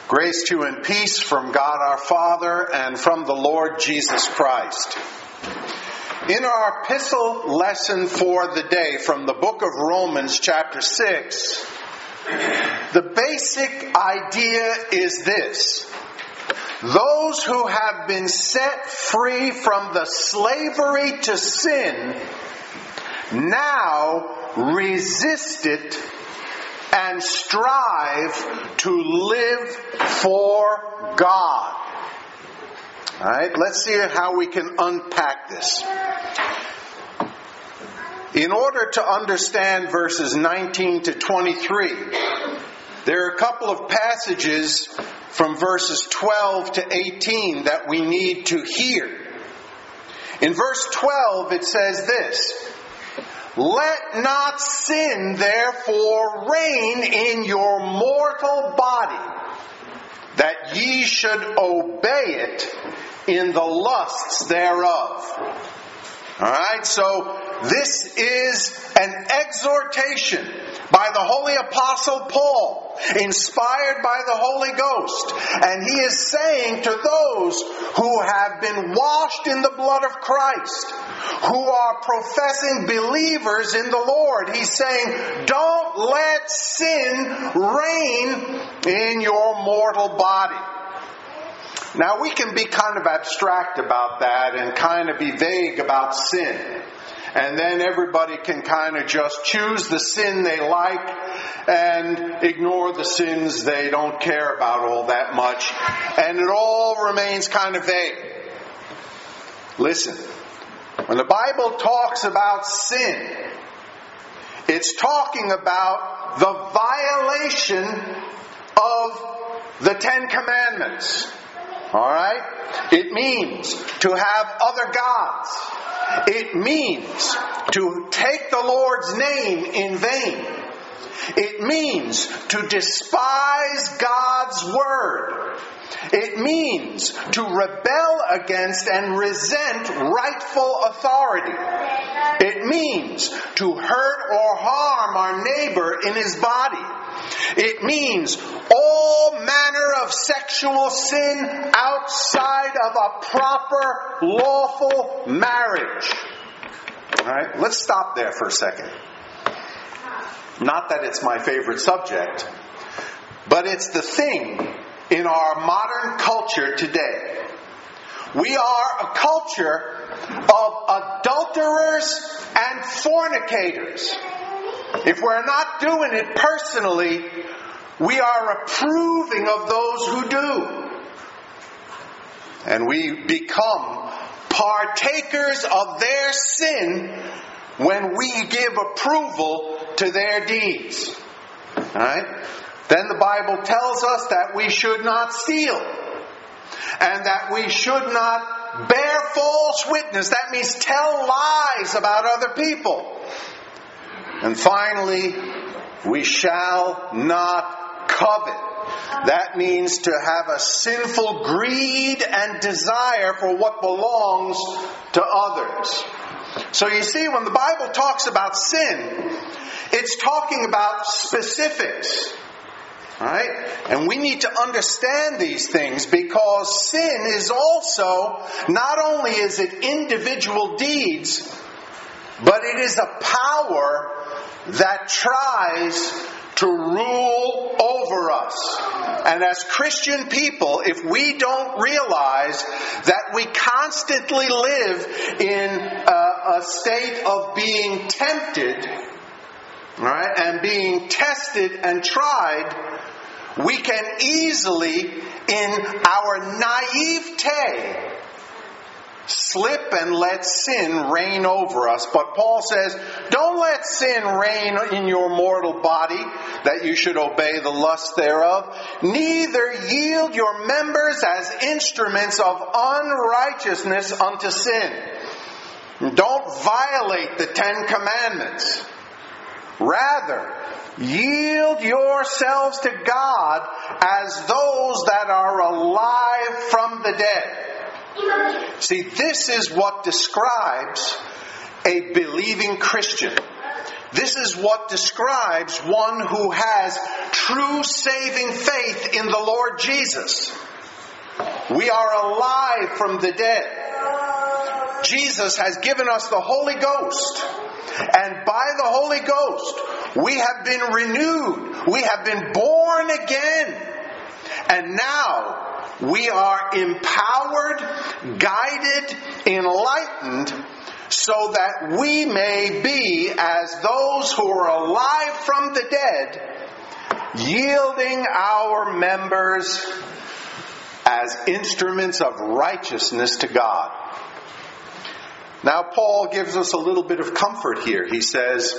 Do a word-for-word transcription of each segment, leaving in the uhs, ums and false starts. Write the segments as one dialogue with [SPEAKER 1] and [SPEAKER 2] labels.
[SPEAKER 1] Grace to you and peace from God our Father and from the Lord Jesus Christ. In our epistle lesson for the day from the book of Romans chapter six, the basic idea is this. Those who have been set free from the slavery to sin now resist it and strive to live for God. Alright, let's see how we can unpack this. In order to understand verses nineteen to twenty-three, there are a couple of passages from verses twelve to eighteen that we need to hear. In verse twelve it says this: "Let not sin therefore reign in your mortal body, that ye should obey it in the lusts thereof." Alright, so this is an exhortation by the Holy Apostle Paul, inspired by the Holy Ghost. And he is saying to those who have been washed in the blood of Christ, who are professing believers in the Lord, he's saying, don't let sin reign in your mortal body. Now, we can be kind of abstract about that and kind of be vague about sin. And then everybody can kind of just choose the sin they like and ignore the sins they don't care about all that much. And it all remains kind of vague. Listen, when the Bible talks about sin, it's talking about the violation of the Ten Commandments. Alright? It means to have other gods. It means to take the Lord's name in vain. It means to despise God's word. It means to rebel against and resent rightful authority. It means to hurt or harm our neighbor in his body. It means all manner of sexual sin outside of a proper, lawful marriage. Alright, let's stop there for a second. Not that it's my favorite subject, but it's the thing in our modern culture today. We are a culture of adulterers and fornicators. If we're not doing it personally, we are approving of those who do. And we become partakers of their sin when we give approval to their deeds. Alright? Then the Bible tells us that we should not steal. And that we should not bear false witness. That means tell lies about other people. And finally, we shall not covet. That means to have a sinful greed and desire for what belongs to others. So you see, when the Bible talks about sin, it's talking about specifics. Right? And we need to understand these things because sin is also, not only is it individual deeds, but it is a power that tries to rule over us. And as Christian people, if we don't realize that we constantly live in a, a state of being tempted, right, and being tested and tried, we can easily, in our naivete, slip and let sin reign over us. But Paul says, don't let sin reign in your mortal body, that you should obey the lust thereof. Neither yield your members as instruments of unrighteousness unto sin. Don't violate the Ten Commandments. Rather, yield yourselves to God as those that are alive from the dead. See, this is what describes a believing Christian. This is what describes one who has true saving faith in the Lord Jesus. We are alive from the dead. Jesus has given us the Holy Ghost. And by the Holy Ghost, we have been renewed. We have been born again. And now we are empowered, guided, enlightened, so that we may be as those who are alive from the dead, yielding our members as instruments of righteousness to God. Now Paul gives us a little bit of comfort here. He says,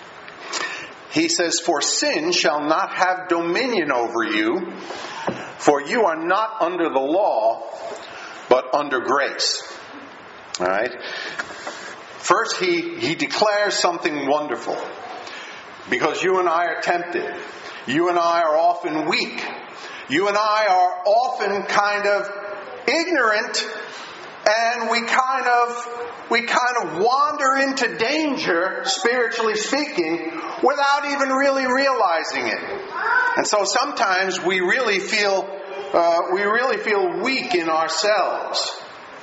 [SPEAKER 1] he says, "For sin shall not have dominion over you, for you are not under the law, but under grace." All right. First, he, he declares something wonderful. Because you and I are tempted. You and I are often weak. You and I are often kind of ignorant, and we kind of we kind of wander into danger, spiritually speaking, without even really realizing it. And so sometimes we really feel uh, we really feel weak in ourselves.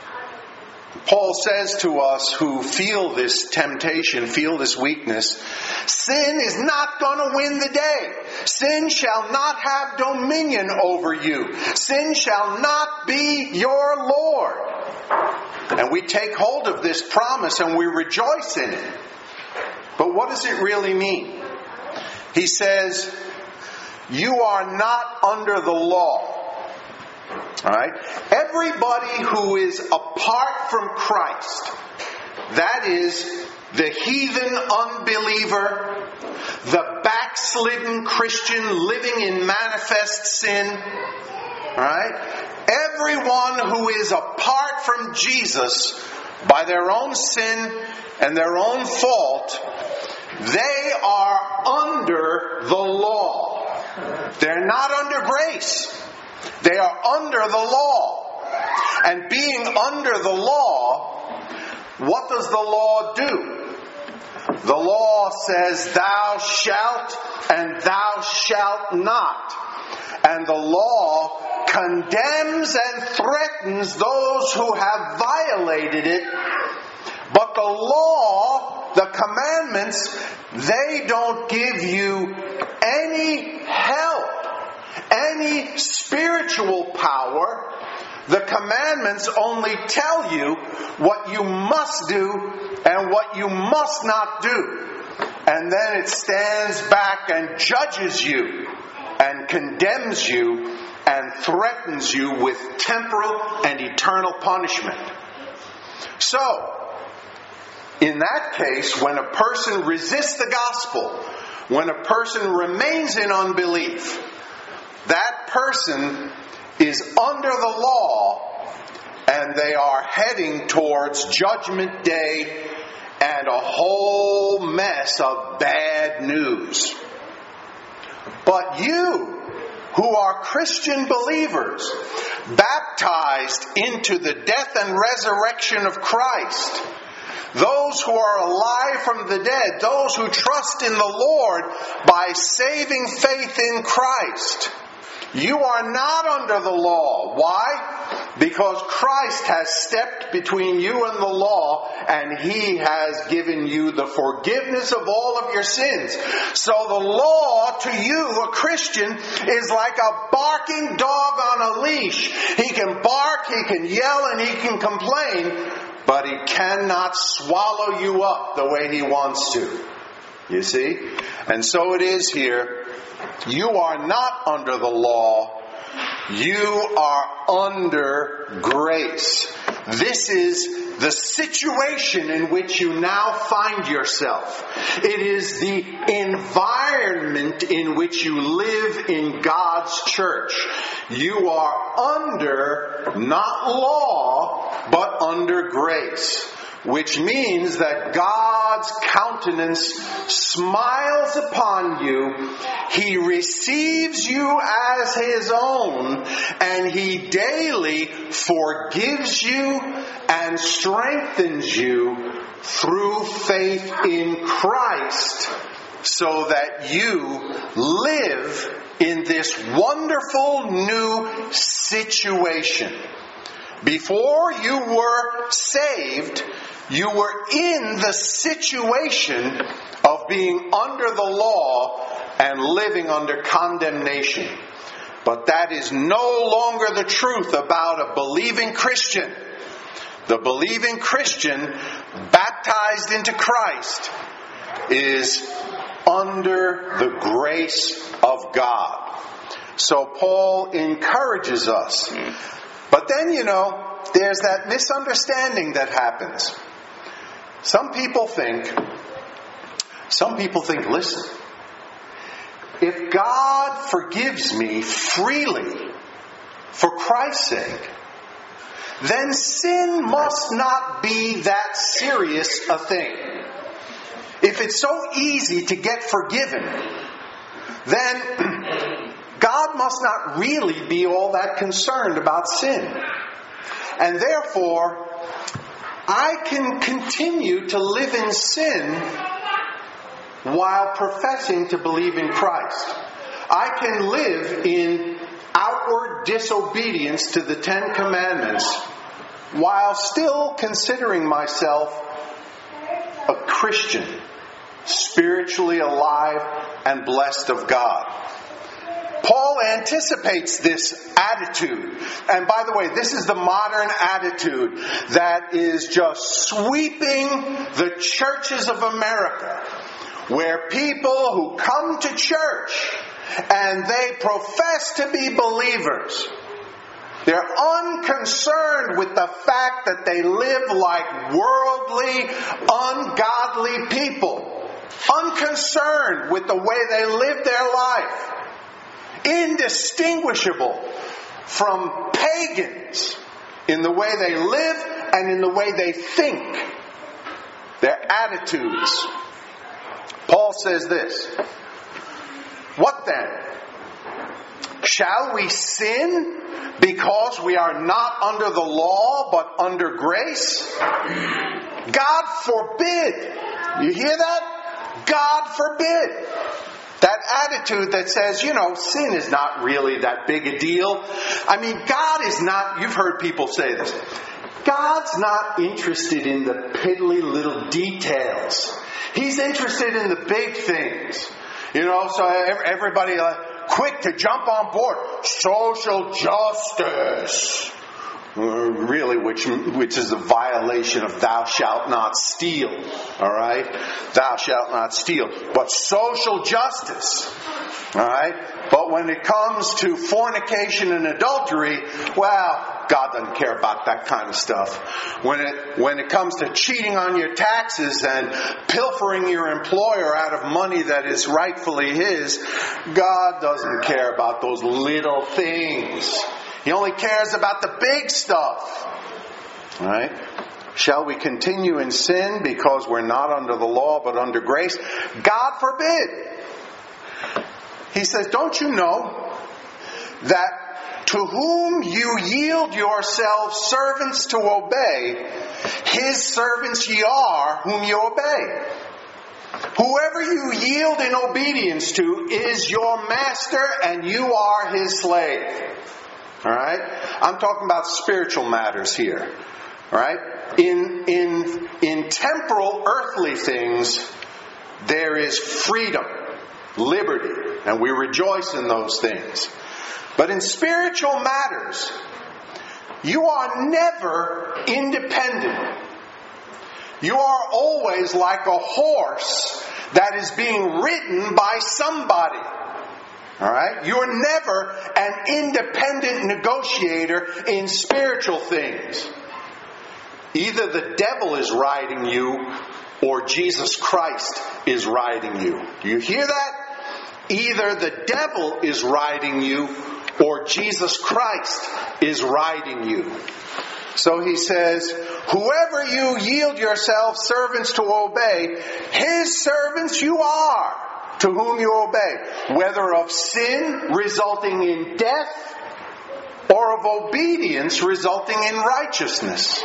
[SPEAKER 1] Paul says to us who feel this temptation, feel this weakness, sin is not going to win the day. Sin shall not have dominion over you. Sin shall not be your Lord. And we take hold of this promise and we rejoice in it. But what does it really mean? He says, you are not under the law. All right? Everybody who is apart from Christ, that is the heathen unbeliever, the backslidden Christian living in manifest sin, all right? Everyone who is apart from Jesus by their own sin and their own fault, they are under the law. They're not under grace. They are under the law. And being under the law, what does the law do? The law says, thou shalt and thou shalt not. And the law condemns and threatens those who have violated it. But the law, the commandments, they don't give you any help, any spiritual power. The commandments only tell you what you must do and what you must not do. And then it stands back and judges you and condemns you and threatens you with temporal and eternal punishment. So, in that case, when a person resists the gospel, when a person remains in unbelief, that person is under the law, and they are heading towards Judgment Day and a whole mess of bad news. But you, who are Christian believers, baptized into the death and resurrection of Christ, those who are alive from the dead, those who trust in the Lord by saving faith in Christ, you are not under the law. Why? Because Christ has stepped between you and the law, and He has given you the forgiveness of all of your sins. So the law to you, a Christian, is like a barking dog on a leash. He can bark, he can yell, and he can complain, but he cannot swallow you up the way he wants to. You see? And so it is here. You are not under the law. You are under grace. This is the situation in which you now find yourself. It is the environment in which you live in God's church. You are under, not law, but under grace. Which means that God God's countenance smiles upon you. He receives you as His own, and He daily forgives you and strengthens you through faith in Christ, so that you live in this wonderful new situation. Before you were saved, you were in the situation of being under the law and living under condemnation. But that is no longer the truth about a believing Christian. The believing Christian, baptized into Christ, is under the grace of God. So Paul encourages us. But then, you know, there's that misunderstanding that happens. Some people think, some people think, listen, if God forgives me freely for Christ's sake, then sin must not be that serious a thing. If it's so easy to get forgiven, then God must not really be all that concerned about sin. And therefore, I can continue to live in sin while professing to believe in Christ. I can live in outward disobedience to the Ten Commandments while still considering myself a Christian, spiritually alive and blessed of God. Paul anticipates this attitude. And by the way, this is the modern attitude that is just sweeping the churches of America, where people who come to church and they profess to be believers, they're unconcerned with the fact that they live like worldly, ungodly people. Unconcerned with the way they live their life. Indistinguishable from pagans in the way they live and in the way they think. Their attitudes. Paul says this. What then? Shall we sin because we are not under the law but under grace? God forbid. You hear that? God forbid. That attitude that says, you know, sin is not really that big a deal. I mean, God is not, you've heard people say this, God's not interested in the piddly little details. He's interested in the big things. You know, so everybody uh, quick to jump on board. Social justice. Uh, really, which which is a violation of thou shalt not steal. All right? Thou shalt not steal. But social justice. All right? But when it comes to fornication and adultery, well, God doesn't care about that kind of stuff. When it when it comes to cheating on your taxes and pilfering your employer out of money that is rightfully his, God doesn't care about those little things. He only cares about the big stuff. All right? Shall we continue in sin because we're not under the law but under grace? God forbid. He says, don't you know that to whom you yield yourselves servants to obey, his servants ye are whom you obey. Whoever you yield in obedience to is your master and you are his slave. Alright? I'm talking about spiritual matters here. Alright? In, in, in temporal, earthly things, there is freedom, liberty, and we rejoice in those things. But in spiritual matters, you are never independent. You are always like a horse that is being ridden by somebody. Alright? You're never an independent negotiator in spiritual things. Either the devil is riding you or Jesus Christ is riding you. Do you hear that? Either the devil is riding you or Jesus Christ is riding you. So he says, whoever you yield yourselves servants to obey, his servants you are, to whom you obey, whether of sin resulting in death or of obedience resulting in righteousness.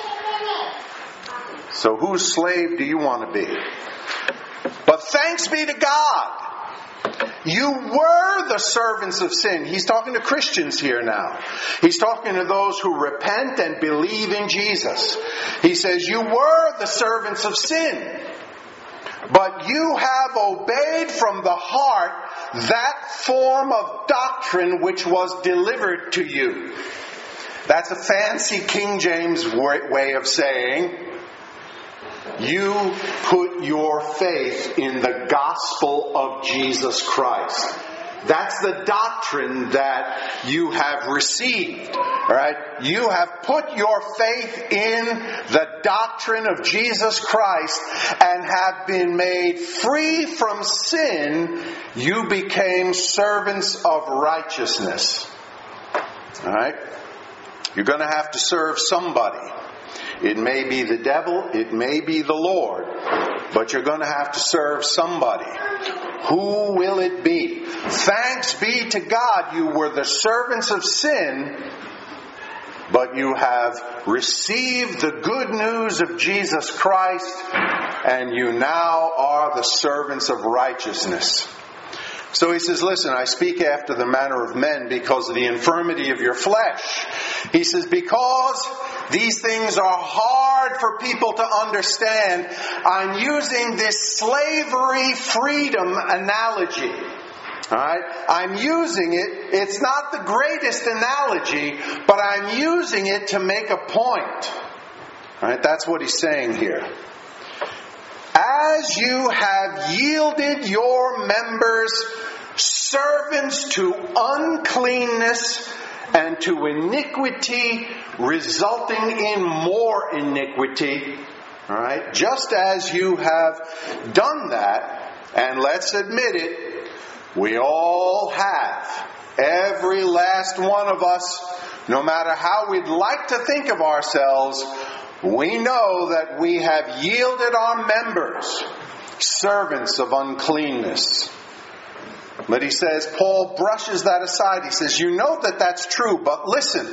[SPEAKER 1] So whose slave do you want to be? But thanks be to God. You were the servants of sin. He's talking to Christians here now. He's talking to those who repent and believe in Jesus. He says, you were the servants of sin, but you have obeyed from the heart that form of doctrine which was delivered to you. That's a fancy King James way of saying, you put your faith in the gospel of Jesus Christ. That's the doctrine that you have received. All right? You have put your faith in the doctrine of Jesus Christ and have been made free from sin. You became servants of righteousness. All right? You're going to have to serve somebody. It may be the devil, it may be the Lord, but you're going to have to serve somebody. Who will it be? Thanks be to God, you were the servants of sin, but you have received the good news of Jesus Christ, and you now are the servants of righteousness. So he says, listen, I speak after the manner of men because of the infirmity of your flesh. He says, because these things are hard for people to understand, I'm using this slavery freedom analogy. Alright? I'm using it. It's not the greatest analogy, but I'm using it to make a point. Alright? That's what he's saying here. As you have yielded your members servants to uncleanness and to iniquity resulting in more iniquity, all right, just as you have done that, and let's admit it, we all have, every last one of us, no matter how we'd like to think of ourselves, we know that we have yielded our members servants of uncleanness. But he says, Paul brushes that aside. He says, you know that that's true, but listen,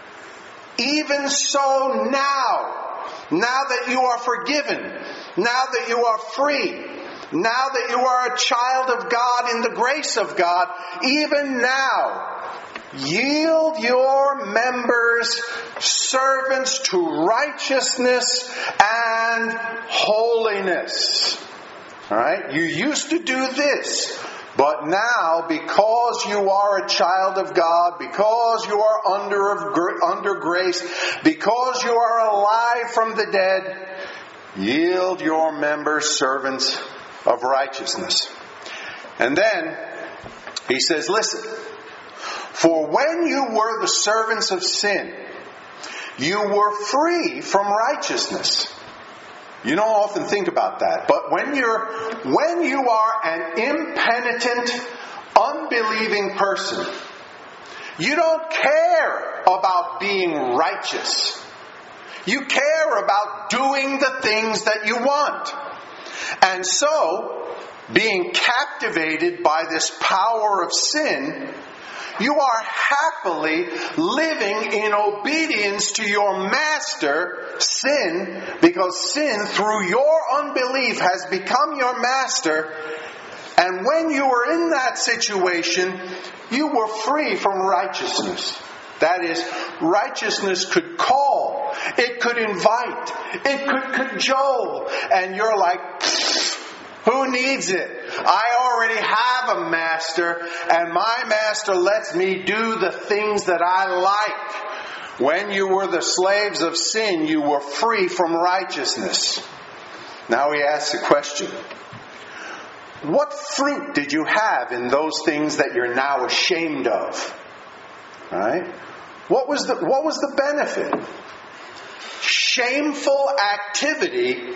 [SPEAKER 1] even so now, now that you are forgiven, now that you are free, now that you are a child of God in the grace of God, even now, yield your members servants to righteousness and holiness. All right? You used to do this, but now, because you are a child of God, because you are under under grace, because you are alive from the dead, yield your members servants of righteousness. And then he says, listen, for when you were the servants of sin, you were free from righteousness. You don't often think about that. But when you're, when you are an impenitent, unbelieving person, you don't care about being righteous. You care about doing the things that you want. And so, being captivated by this power of sin, you are happily living in obedience to your master, sin, because sin, through your unbelief, has become your master. And when you were in that situation, you were free from righteousness. That is, righteousness could call, it could invite, it could cajole, and you're like, who needs it? I already have a master, and my master lets me do the things that I like. When you were the slaves of sin, you were free from righteousness. Now he asks the question, what fruit did you have in those things that you're now ashamed of? All right? What was the, what was the benefit? Shameful activity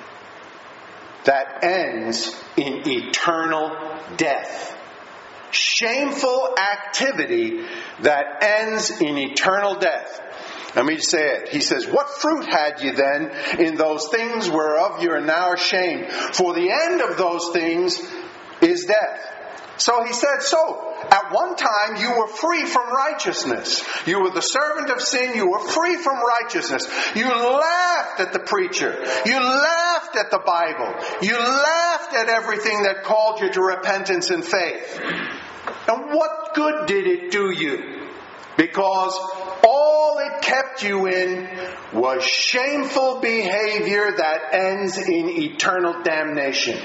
[SPEAKER 1] that ends in eternal death. Shameful activity that ends in eternal death. Let me say it. He says, what fruit had ye then in those things whereof you are now ashamed? For the end of those things is death. So he said, so, at one time you were free from righteousness. You were the servant of sin. You were free from righteousness. You laughed at the preacher. You laughed at the Bible. You laughed at everything that called you to repentance and faith. And what good did it do you? Because all it kept you in was shameful behavior that ends in eternal damnation.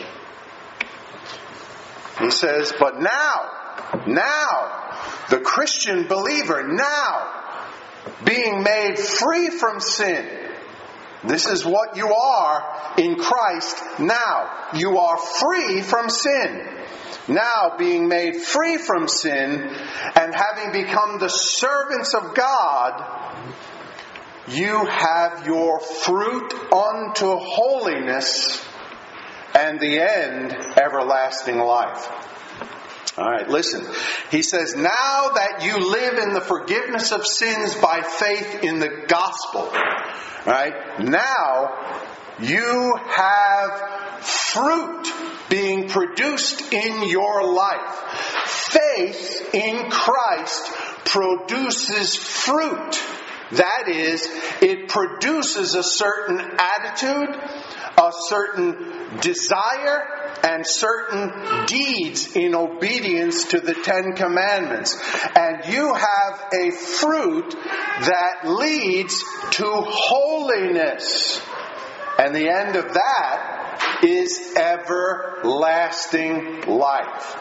[SPEAKER 1] He says, but now, now, the Christian believer, now, being made free from sin. This is what you are in Christ now. You are free from sin. Now being made free from sin and having become the servants of God, you have your fruit unto holiness, and the end, everlasting life. All right, listen. He says, now that you live in the forgiveness of sins by faith in the gospel, right? Now you have fruit being produced in your life. Faith in Christ produces fruit. That is, it produces a certain attitude, a certain desire, and certain deeds in obedience to the Ten Commandments. And you have a fruit that leads to holiness. And the end of that is everlasting life.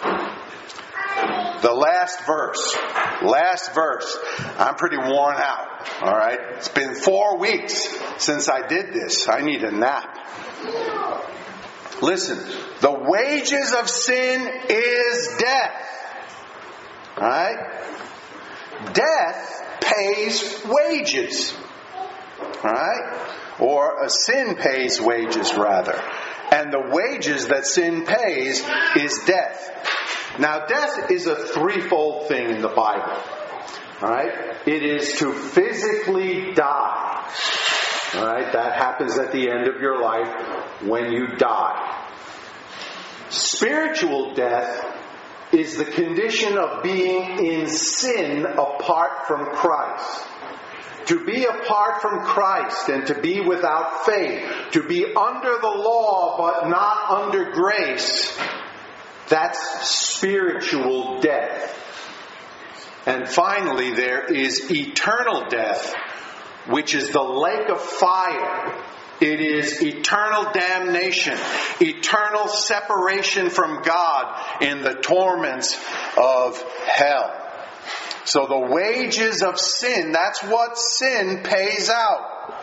[SPEAKER 1] The last verse. Last verse. I'm pretty worn out. All right? It's been four weeks since I did this. I need a nap. Listen. The wages of sin is death. All right? Death pays wages. All right? Or a sin pays wages, rather. And the wages that sin pays is death. Now, death is a threefold thing in the Bible. Alright? It is to physically die. Alright? That happens at the end of your life when you die. Spiritual death is the condition of being in sin apart from Christ. To be apart from Christ and to be without faith, to be under the law but not under grace, that's spiritual death. And finally, there is eternal death, which is the lake of fire. It is eternal damnation, eternal separation from God in the torments of hell. So the wages of sin, that's what sin pays out.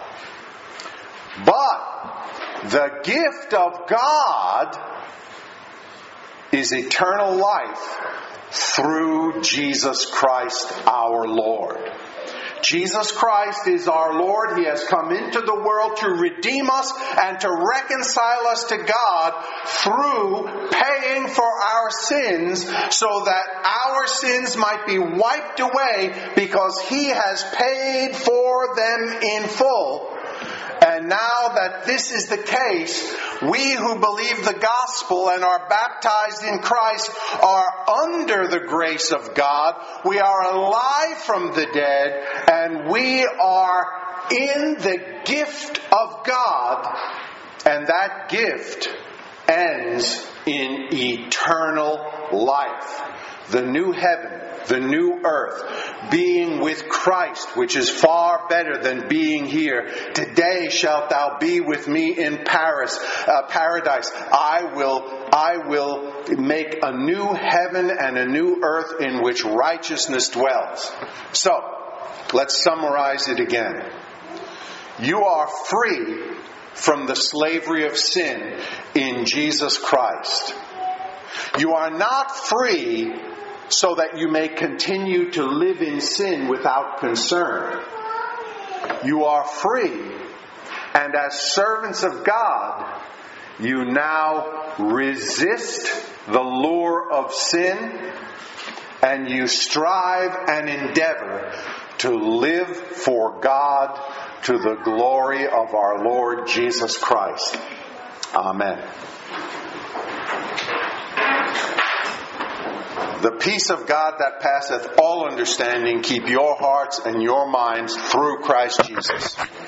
[SPEAKER 1] But the gift of God is eternal life through Jesus Christ our Lord. Jesus Christ is our Lord. He has come into the world to redeem us and to reconcile us to God through paying for our sins so that our sins might be wiped away because He has paid for them in full. And now that this is the case, we who believe the gospel and are baptized in Christ are under the grace of God. We are alive from the dead, and we are in the gift of God. And that gift ends in eternal life. The new heaven, the new earth, being with Christ, which is far better than being here. Today shalt thou be with me in Paris, uh, paradise. I will, I will make a new heaven and a new earth in which righteousness dwells. So, let's summarize it again. You are free from the slavery of sin in Jesus Christ. You are not free so that you may continue to live in sin without concern. You are free, and as servants of God, you now resist the lure of sin, and you strive and endeavor to live for God to the glory of our Lord Jesus Christ. Amen. The peace of God that passeth all understanding keep your hearts and your minds through Christ Jesus.